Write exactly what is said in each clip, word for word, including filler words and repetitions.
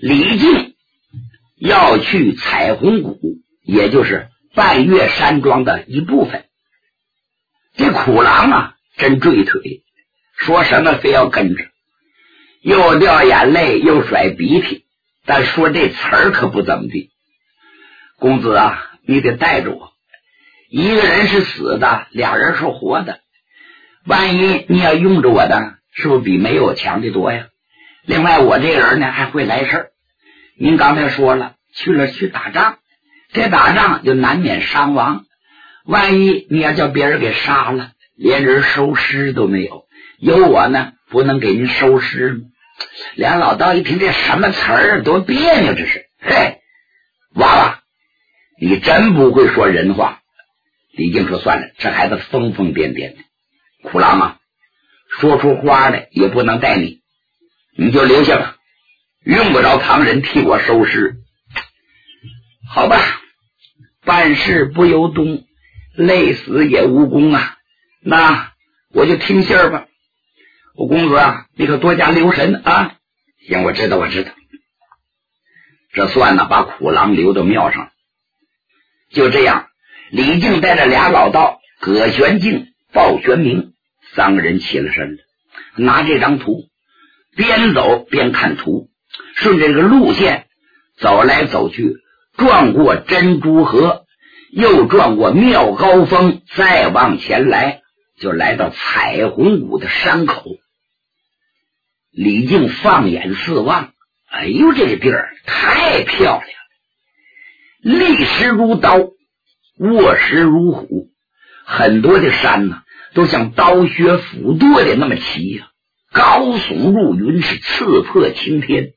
李靖要去彩虹谷，也就是半月山庄的一部分。这苦郎啊真坠腿，说什么非要跟着，又掉眼泪又甩鼻涕，但说这词儿可不怎么地。公子啊，你得带着我，一个人是死的，俩人是活的，万一你要用着我的，是不是比没有强的多呀？另外我这人呢还会来事儿，您刚才说了，去了去打仗，这打仗就难免伤亡，万一你要叫别人给杀了，连人收尸都没有，有我呢不能给您收尸吗？梁老道一听这什么词儿，多别扭，这是。嘿，娃娃，你真不会说人话。李靖说算了，这孩子疯疯癫癫的，苦郎啊，说出花来也不能带你，你就留下吧，用不着旁人替我收尸。好吧，办事不由东，累死也无功啊，那我就听信儿吧。我公子啊，你可多加留神啊。行，我知道我知道。这算呢，把苦郎留到庙上。就这样，李靖带着俩老道葛玄敬、鲍玄明三个人起了身了，拿这张图边走边看图，顺着这个路线走来走去，转过珍珠河，又转过庙高峰，再往前来就来到彩虹谷的山口。李靖放眼四望，哎呦，这个地儿太漂亮了，立石如刀，卧石如虎，很多的山呢都像刀削斧剁的那么齐呀、啊，高耸入云，是刺破青天，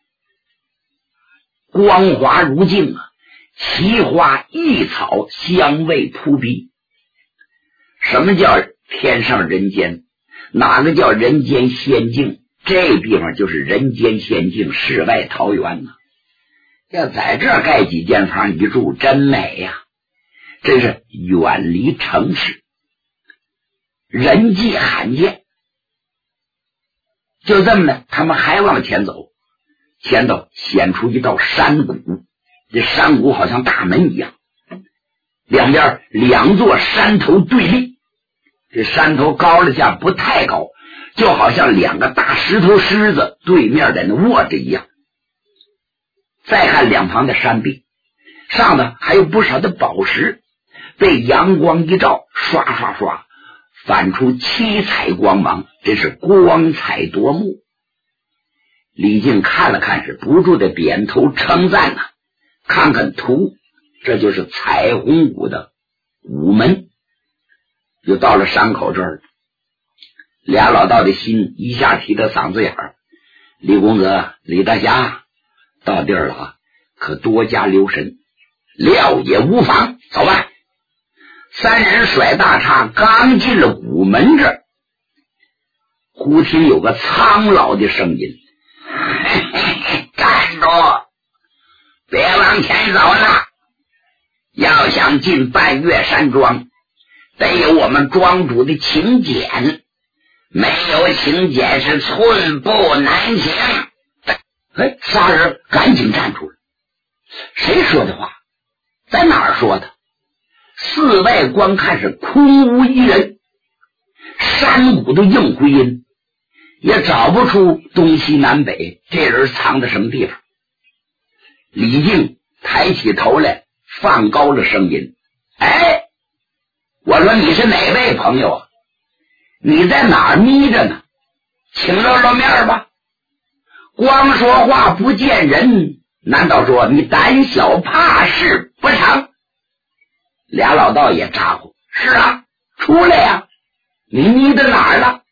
光滑如镜啊，奇花异草，香味扑鼻。什么叫天上人间？哪个叫人间仙境？这地方就是人间仙境，世外桃源呢、啊。要在这儿盖几间房一住，真美呀、啊！真是远离城市，人迹罕见。就这么的，他们还往前走，前头显出一道山谷，这山谷好像大门一样，两边两座山头对立，这山头高了下不太高，就好像两个大石头狮子对面在那卧着一样。再看两旁的山壁，上头还有不少的宝石，被阳光一照，刷刷刷反出七彩光芒，真是光彩夺目。李靖看了看，是不住的点头称赞呐、啊。看看图，这就是彩虹谷的午门。就到了山口这儿，俩老道的心一下提到嗓子眼儿。李公子、李大侠，到地儿了啊，可多加留神，料也无妨，走吧。三人甩大叉，刚进了午门这儿，忽听有个苍老的声音：“嘿嘿嘿，站住！别往前走了！要想进半月山庄，得有我们庄主的请柬，没有请柬是寸步难行。”哎，仨人赶紧站住了。谁说的话？在哪儿说的？四外观看是空无一人，山谷的硬回音，也找不出东西南北，这人藏在什么地方。李靖抬起头来，放高了声音：“哎，我说你是哪位朋友啊？你在哪儿眯着呢？请露露面吧。光说话不见人，难道说你胆小怕事不成？”俩老道也咋呼：“是啊，出来呀、啊！你眯到哪儿了？”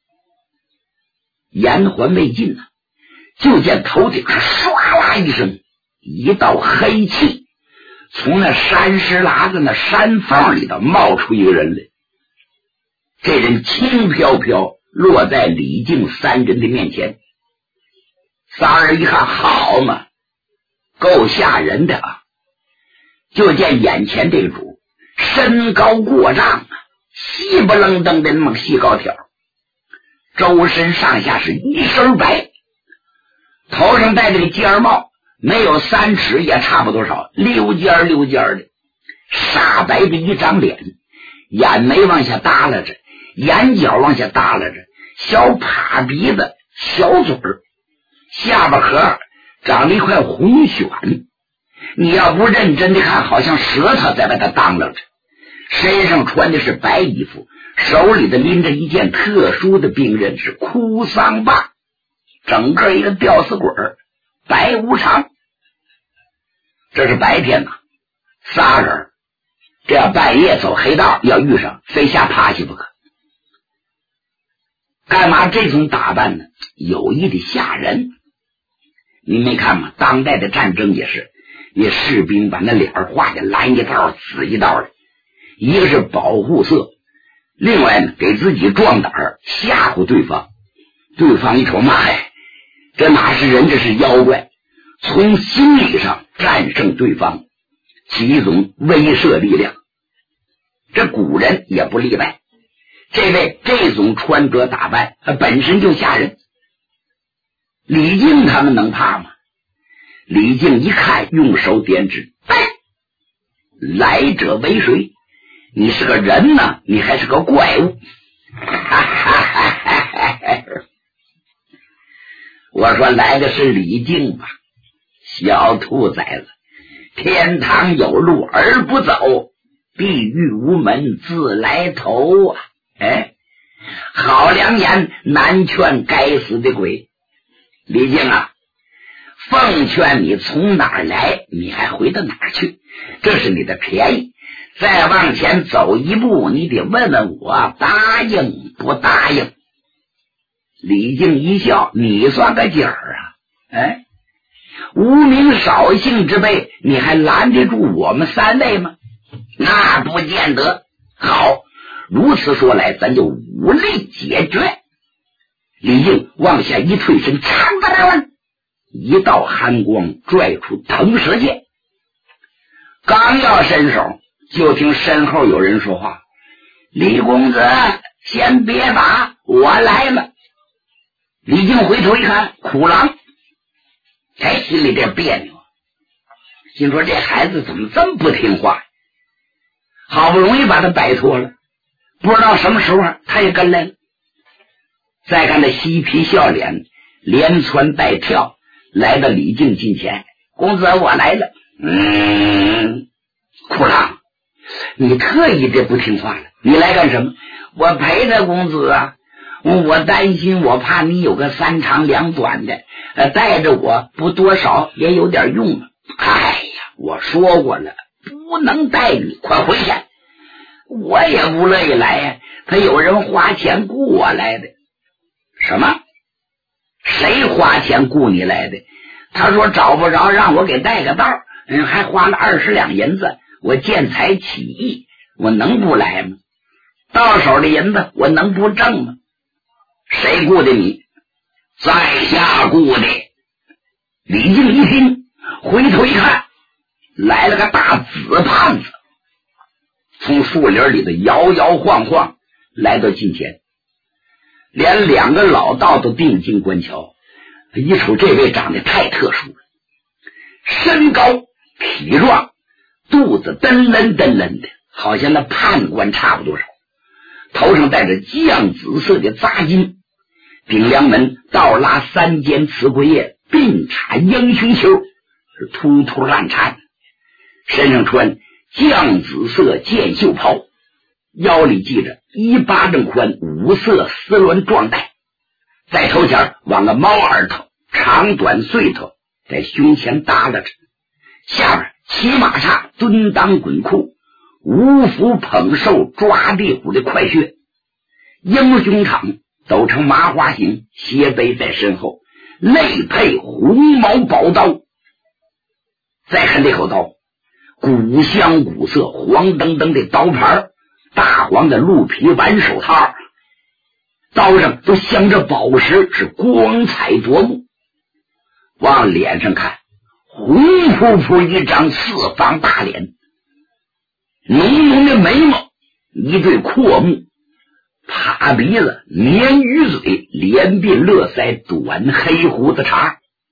言还未尽呢，就见头顶上唰啦一声，一道黑气从那山石喇子那山缝里头冒出一个人来。这人轻飘飘落在李靖三人的面前。仨人一看，好嘛，够吓人的啊！就见眼前这个主身高过丈啊，细不愣登的那么细高条，周身上下是一身白，头上戴这个尖儿帽，没有三尺也差不多少，溜尖溜尖的，煞白的一张脸，眼眉往下耷拉着，眼角往下耷拉着，小趴鼻子，小嘴儿，下巴颏长了一块红癣，你要不认真的看，好像舌头在把它当啷着。身上穿的是白衣服，手里的拎着一件特殊的兵刃，是哭丧棒，整个一个吊死鬼儿，白无常。这是白天呐，仨人这要半夜走黑道，要遇上非瞎趴下不可。干嘛这种打扮呢？有意的吓人。你没看吗？当代的战争也是，那士兵把那脸画的蓝一道紫一道的，一个是保护色，另外呢给自己壮胆吓唬对方。对方一瞅，妈呀，这哪是人，这是妖怪，从心理上战胜对方，起一种威慑力量。这古人也不例外，这位这种穿着打扮本身就吓人。李靖他们能怕吗？李靖一看，用手点指，哎，来者为谁？你是个人呢，你还是个怪物？我说来的是李靖吧，小兔崽子，天堂有路而不走，地狱无门自来投啊！哎，好良言难劝该死的鬼。李靖啊，奉劝你从哪儿来，你还回到哪儿去，这是你的便宜。再往前走一步，你得问问我答应不答应。李靖一笑，你算个景儿啊！哎，无名少姓之辈，你还拦得住我们三位吗？那不见得。好，如此说来，咱就武力解决。李靖往下一退身，长哒哒，一道寒光拽出腾蛇剑，刚要伸手，就听身后有人说话：“李公子，先别打，我来了。”李靖回头一看，苦郎，才心里这别扭，心说这孩子怎么这么不听话，好不容易把他摆脱了，不知道什么时候他也跟来了。再看那嬉皮笑脸，连窜带跳来到李靖近前：“公子，我来了。”嗯，苦郎，你特意这不听话了，你来干什么？我陪着公子啊，我担心，我怕你有个三长两短的，呃，带着我不多少也有点用啊。哎呀，我说过了，不能带你，快回去。我也不乐意来呀，他有人花钱雇我来的。什么？谁花钱雇你来的？他说找不着，让我给带个道，嗯，还花了二十两银子。我见财起意，我能不来吗？到手的银子我能不挣吗？谁雇的你？在下雇的。李靖一听，回头一看，来了个大紫胖子，从树林里头摇摇晃晃来到近前，连两个老道都定睛观瞧。一瞅这位长得太特殊了，身高体壮，肚子噔楞噔楞的，好像那判官差不多少，头上戴着绛紫色的扎巾，顶梁门倒拉三尖瓷桂叶，并插英雄球，是突突乱颤，身上穿绛紫色箭袖袍，腰里系着一巴掌宽五色丝纶壮带，在头前往个猫耳头，长短穗头在胸前耷拉着，下边骑马叉蹲裆滚裤，五福捧寿抓地虎的快靴，英雄场抖成麻花形，斜背在身后，内配红毛宝刀。再看这口刀，古香古色，黄澄澄的刀牌，大黄的鹿皮挽手套，刀上都镶着宝石，是光彩夺目。往脸上看，红扑扑一张四方大脸，浓浓的眉毛，一对阔目，趴鼻子，鲶鱼嘴，连鬓络腮，短黑胡子茬，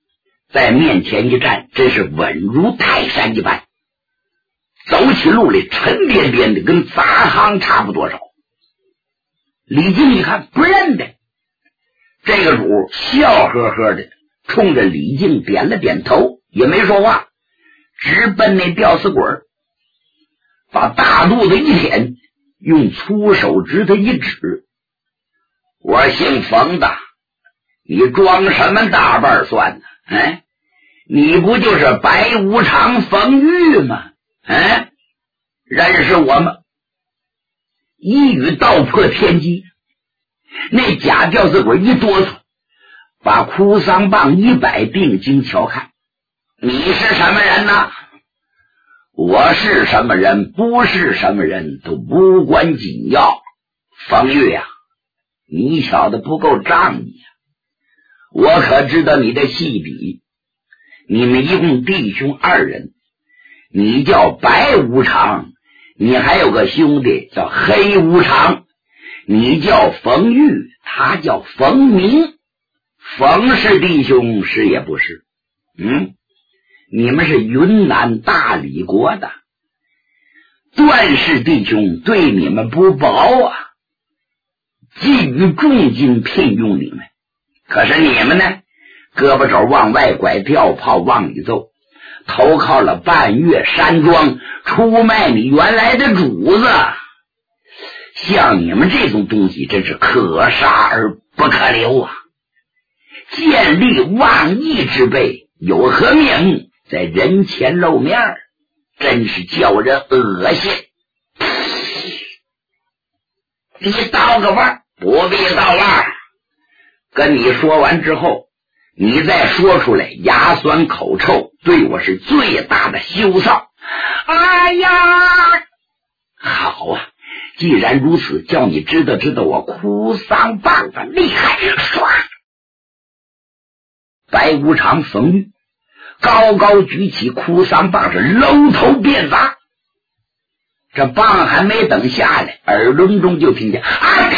在面前一站，真是稳如泰山一般，走起路来沉甸甸的，跟杂行差不多少。李靖一看不认得，这个主笑呵呵的冲着李靖点了点头，也没说话，直奔那吊死鬼，把大肚子一舔，用粗手指头一指：我姓冯的，你装什么大瓣蒜呢？哎，你不就是白无常冯玉吗？哎，认识我吗？一语道破天机。那假吊死鬼一哆嗦，把哭丧棒一摆，定睛瞧看：你是什么人呢？我是什么人不是什么人都无关紧要。冯玉呀、啊，你小子不够仗义啊！我可知道你的戏笔，你们一共弟兄二人，你叫白无常，你还有个兄弟叫黑无常，你叫冯玉，他叫冯明。冯氏弟兄是也不是？嗯，你们是云南大理国的，段氏弟兄对你们不薄啊，寄予重金聘用你们。可是你们呢，胳膊肘往外拐，吊炮往里揍，投靠了半月山庄，出卖你原来的主子。像你们这种东西真是可杀而不可留啊！见利忘义之辈，有何面目在人前露面？真是叫人恶心。你倒个腕，不必倒腕。跟你说完之后，你再说出来，牙酸口臭，对我是最大的羞臊。哎呀，好啊，既然如此，叫你知道知道我哭丧棒的厉害。唰，白无常冯玉高高举起哭丧棒，是搂头便砸。这棒还没等下来，耳轮中就听见啊！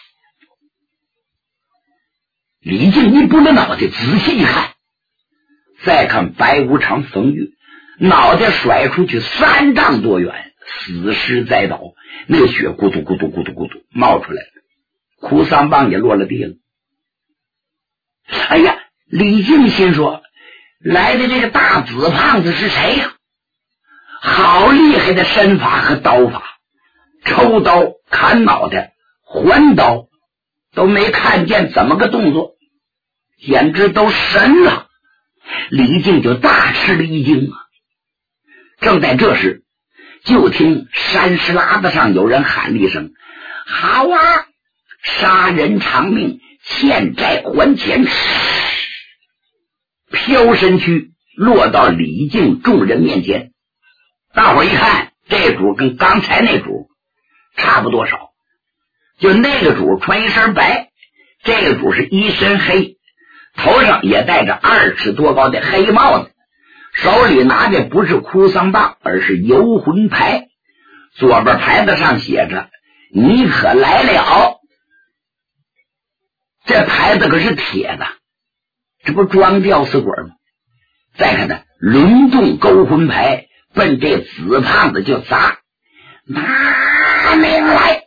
李靖一拨了脑袋，仔细一看，再看白无常冯玉脑袋甩出去三丈多远，死尸栽倒，那个血咕嘟咕嘟咕嘟咕嘟冒出来了，哭丧棒也落了地了。哎呀，李靖心说，来的这个大紫胖子是谁呀、啊？好厉害的身法和刀法，抽刀、砍脑袋、还刀都没看见怎么个动作，简直都神了。李靖就大吃了一惊啊！正在这时，就听山石拉子上有人喊了一声：好啊，杀人偿命，欠债还钱。飘身躯落到李靖众人面前，大伙一看，这主跟刚才那主差不多少，就那个主穿一身白，这个主是一身黑，头上也戴着二尺多高的黑帽子，手里拿的不是哭丧棒，而是游魂牌，左边牌子上写着你可来了。这牌子可是铁的，这不装吊死鬼吗？再看他轮动勾魂牌，奔这紫胖子就砸。拿命来！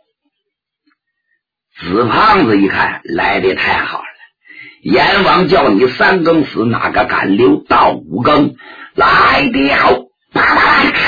紫胖子一看来的太好了，阎王叫你三更死，哪个敢留到五更？来的好！啪啪啪！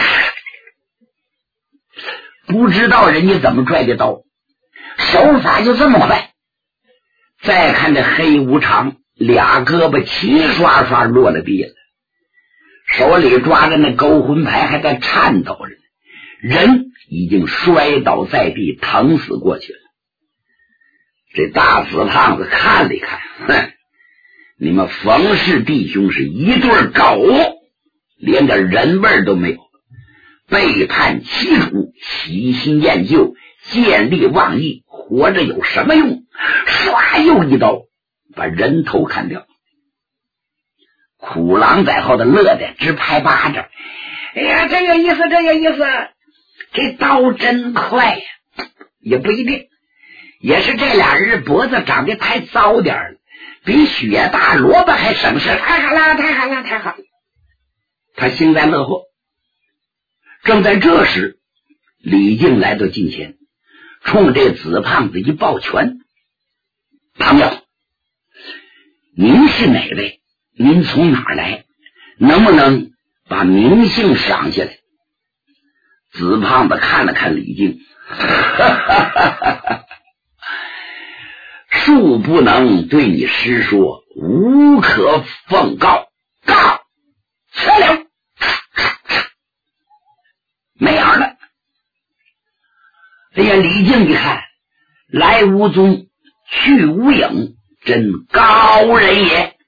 不知道人家怎么拽的刀，手法就这么快。再看这黑无常，俩胳膊齐刷刷落了地了，手里抓着那勾魂牌还在颤抖着，人已经摔倒在地，疼死过去了。这大死胖子看了一看，哼，你们冯氏弟兄是一对狗，连个人味都没有，背叛妻主，喜新厌旧，见利忘义，活着有什么用？唰，又一刀把人头砍掉。苦狼在后头乐得直拍巴掌，哎呀，这个意思，这个意思，这刀真快呀！也不一定，也是这俩人脖子长得太糟点了， 比雪大萝卜还省事，太好了，太好了，太好了！他幸灾乐祸。正在这时，李靖来到近前，冲这紫胖子一抱拳：“朋友，您是哪位？您从哪儿来？能不能把名姓赏下来？”紫胖子看了看李靖，哈哈哈哈哈，恕不能对你实说，无可奉告。告辞了，没影了。哎呀，李靖一看，来无踪，去无影，真高人也。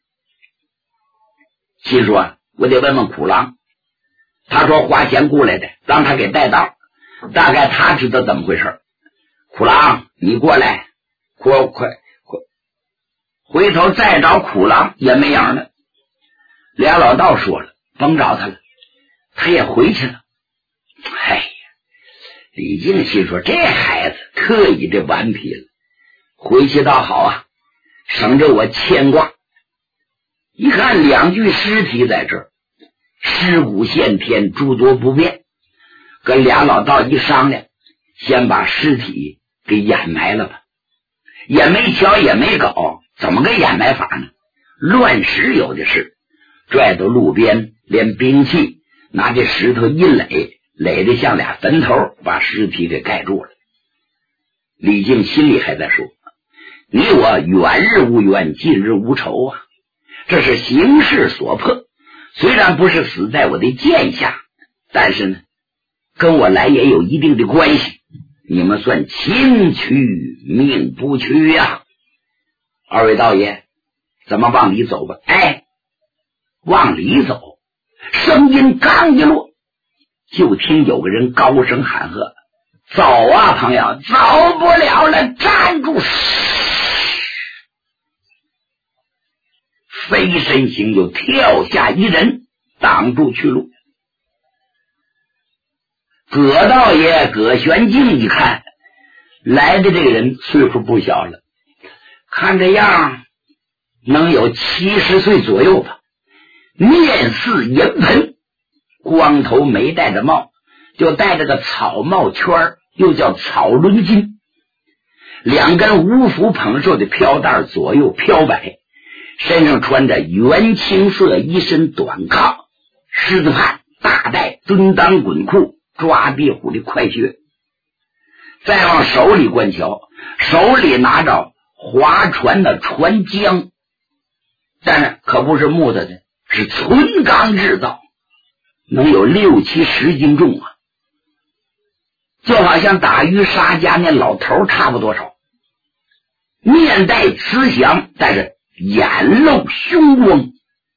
心说我得问问苦郎，他说花钱雇来的，让他给带到，大概他知道怎么回事。苦郎，你过来，快快快！回头再找苦郎也没影了。俩老道说了，甭找他了，他也回去了。哎呀，李靖心说这孩子特意的顽皮了，回去倒好啊，省着我牵挂。一看两具尸体在这儿，尸骨现天，诸多不便，跟俩老道一商量，先把尸体给掩埋了吧。也没敲也没搞，怎么个掩埋法呢？乱石有的是，拽到路边，连兵器拿这石头一垒，垒得像俩坟头，把尸体给盖住了。李靖心里还在说，你我远日无冤，近日无仇啊，这是形势所迫，虽然不是死在我的剑下，但是呢，跟我来也有一定的关系，你们算亲取命不取呀、啊。二位道爷，咱们往里走吧。哎，往里走，声音刚一落，就听有个人高声喊喝：“走啊，朋友，走不了了，站住！”飞身行就跳下一人，挡住去路。葛道爷葛玄镜一看来的这个人岁数不小了，看这样能有七十岁左右吧，面似银盆，光头没戴着帽，就戴着个草帽圈，又叫草轮巾，两根五福捧寿的飘带左右飘摆，身上穿着原青色一身短靠，狮子帕大带蹲裆滚裤，抓壁虎的快靴。再往手里观瞧，手里拿着划船的船浆，但是可不是木头的，是纯钢制造，能有六七十斤重啊，就好像打鱼杀家那老头差不多少。面带慈祥，但是眼露凶光。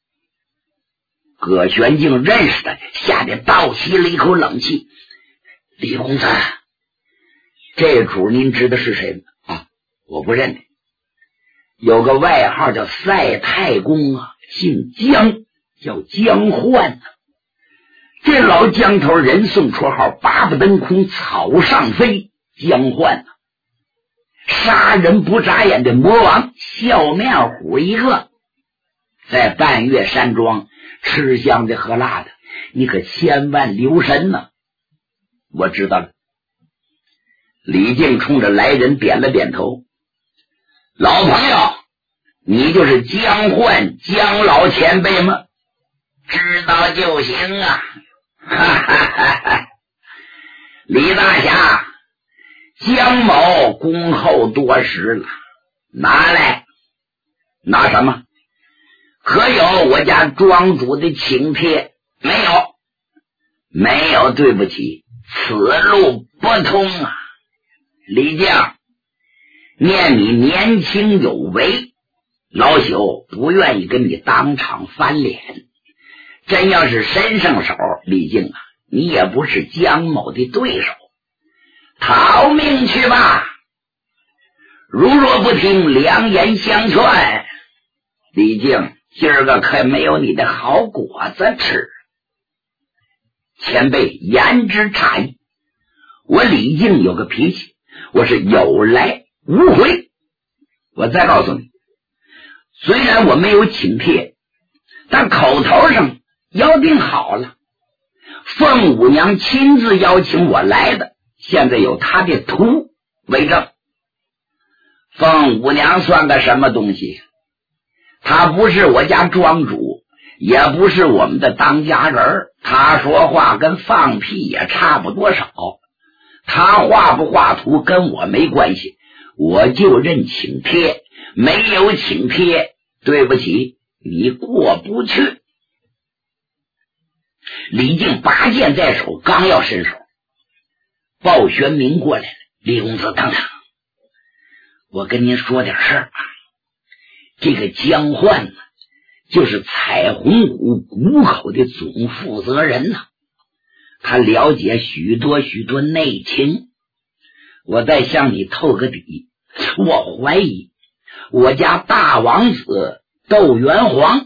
葛玄镜认识他，吓得倒吸了一口冷气。李公子，这主您知道是谁吗？啊，我不认得。有个外号叫赛太公啊，姓姜，叫姜焕啊。这老姜头人送绰号八不登空，草上飞，姜焕啊，杀人不眨眼的魔王，笑面虎一个，在半月山庄吃香的喝辣的，你可千万留神呢、啊。我知道了。李靖冲着来人点了点头，老朋友，你就是姜焕姜老前辈吗？知道就行啊。哈哈哈哈，李大侠，姜某恭候多时了，拿来。拿什么？可有我家庄主的请帖？没有。没有，对不起，此路不通啊。李将，念你年轻有为，老朽不愿意跟你当场翻脸。真要是伸上手，李靖啊，你也不是姜某的对手，逃命去吧。如若不听良言相劝，李靖今儿个可没有你的好果子吃。前辈言之差矣，我李靖有个脾气，我是有来无回。我再告诉你， 虽然我没有请帖，但口头上要定好了，凤五娘亲自邀请我来的，现在有她的图为证。凤五娘算个什么东西？她不是我家庄主，也不是我们的当家人，她说话跟放屁也差不多少。她画不画图跟我没关系，我就认请帖，没有请帖，对不起，你过不去。李靖拔剑在手，刚要伸手，鲍玄明过来了。李公子等等，我跟您说点事儿吧。这个江焕呢，就是彩虹谷谷口的总负责人呢，他了解许多许多内情。我再向你透个底，我怀疑我家大王子窦元皇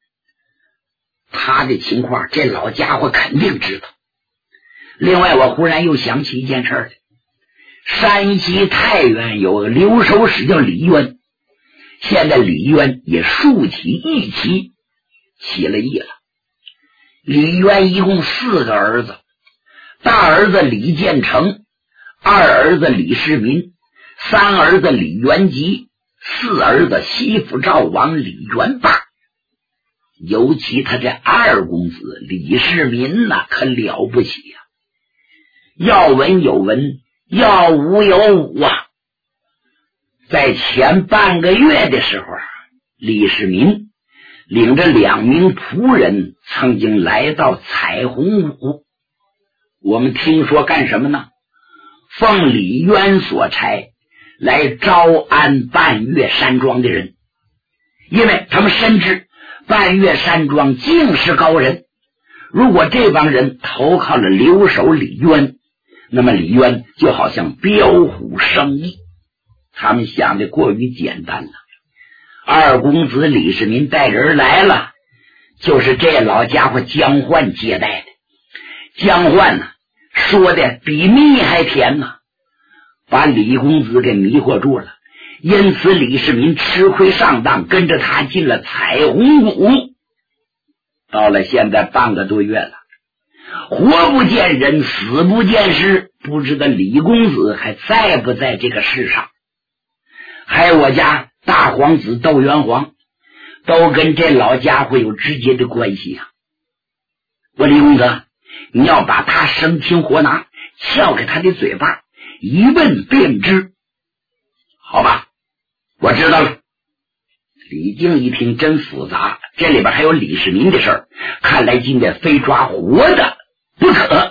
他的情况，这老家伙肯定知道。另外我忽然又想起一件事来，山西太原有个留守使叫李渊，现在李渊也竖起义旗起了义了。李渊一共四个儿子，大儿子李建成，二儿子李世民，三儿子李元吉，四儿子西府赵王李元霸。尤其他这二公子李世民呐、啊，可了不起呀、啊！要文有文，要武有武啊！在前半个月的时候，李世民领着两名仆人曾经来到彩虹谷，我们听说干什么呢？奉李渊所差来招安半月山庄的人，因为他们深知半月山庄竟是高人，如果这帮人投靠了留守李渊，那么李渊就好像标虎生翼。他们想的过于简单了。二公子李世民带人来了，就是这老家伙江焕接待的。江焕呢、啊，说的比蜜还甜呢、啊，把李公子给迷惑住了。因此李世民吃亏上当，跟着他进了彩虹谷。到了现在半个多月了，活不见人，死不见尸，不知道李公子还在不在这个世上。还有我家大皇子窦元皇，都跟这老家伙有直接的关系啊。我李公子，你要把他生擒活拿，撬开他的嘴巴，一问便知。好吧，我知道了。李靖一听真复杂，这里边还有李世民的事儿，看来今天非抓活的不可。